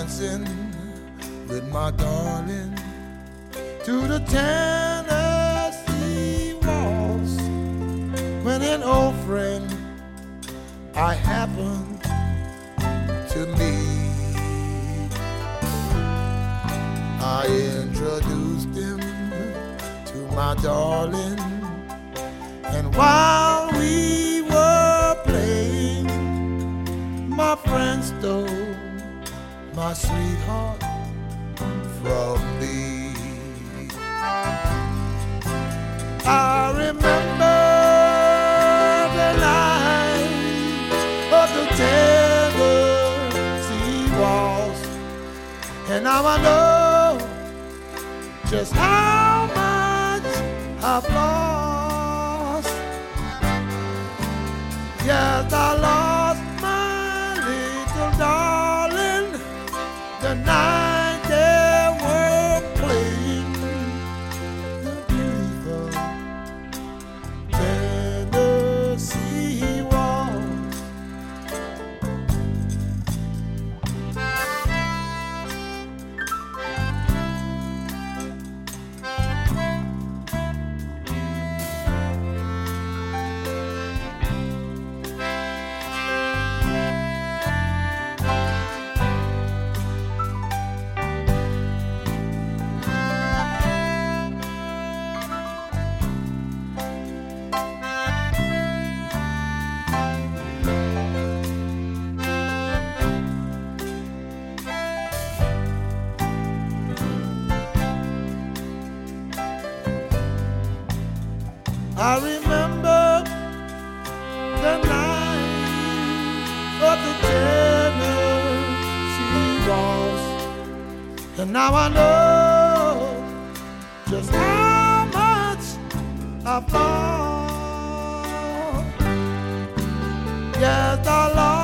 dancing with my darling to the Tennessee waltz when an old friend I happened to meet. I introduced him to my darling, and while we were playing, my friend stole my sweetheart from me. I remember the night of the Tennessee waltz, and now I know just how much I've lost. Yes, I lost my little darling the night they were playing the beautiful Tennessee waltz. I remember the night of the Tennessee waltz, and now I know just how much I've lost. Yes, I lost